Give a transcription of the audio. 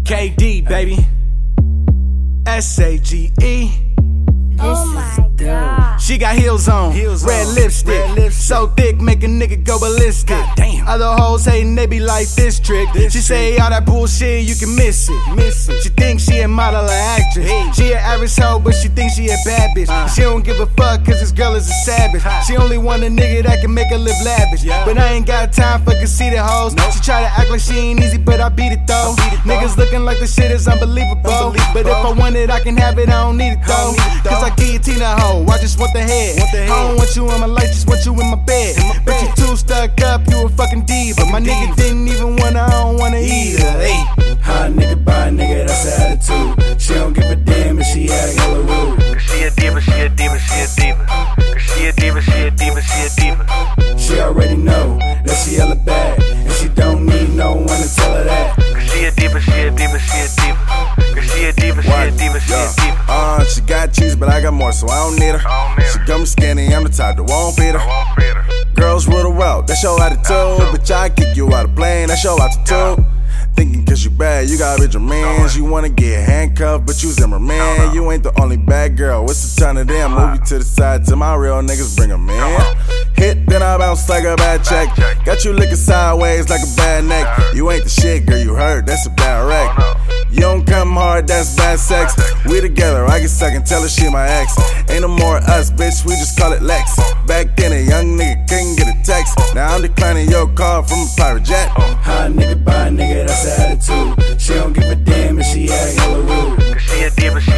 KD, baby. SAGE. Oh my God. She got heels on, red lipstick, so thick make a nigga go ballistic. Damn. Other hoes hating, they be like this trick. She say all that bullshit, you can miss it. She thinks she a model or actress. She an average hoe, but she thinks she a bad bitch. She don't give a fuck cause this girl is a savage. She only want a nigga that can make her live lavish. But I ain't got time for conceited hoes. She try to act like she ain't easy, but I beat it though. Niggas looking like the shit is unbelievable. But if I want it, I can have it, I don't need it though. Cause I guillotine a hoe, I just want the head. I don't want you in my life, just want you in my bed. But you too stuck up, you a fucking diva. My nigga didn't even wanna, I don't wanna either. Hey. Hot nigga by a nigga, that's the attitude. She don't give a damn if she act hella rude. Cause she a diva, she a diva, she a diva. Cause she a diva, she a diva, she a diva. She already know that she hella bad, and she don't need no one to tell her that. Cause she a diva, she a diva, she a diva. Cause she a diva, she a diva, she a diva. She got cheese, but I got more, so I don't need her. She got me skinny, I'm the type that won't feed her. Girls rule the world, that's your attitude. Bitch, I kick you out of plane, that's your attitude. Thinking cause you bad, you got bitch mans. You wanna get handcuffed, but you Zimmerman. You ain't the only bad girl, it's a ton of them. Move you to the side till my real niggas bring 'em in. Hit, then I bounce like a bad check. Got you looking sideways like a bad neck. You ain't the shit, girl, you hurt, that's a bad wreck. You don't come hard, that's bad sex. We together, I get stuck and tell her she my ex. Ain't no more us, bitch, we just call it Lex. Back then, a young nigga couldn't get a text. Now I'm declining your call from a private jet. Hot nigga by a nigga, that's the attitude. She don't give a damn if she act hella rude. Cause she a diva, she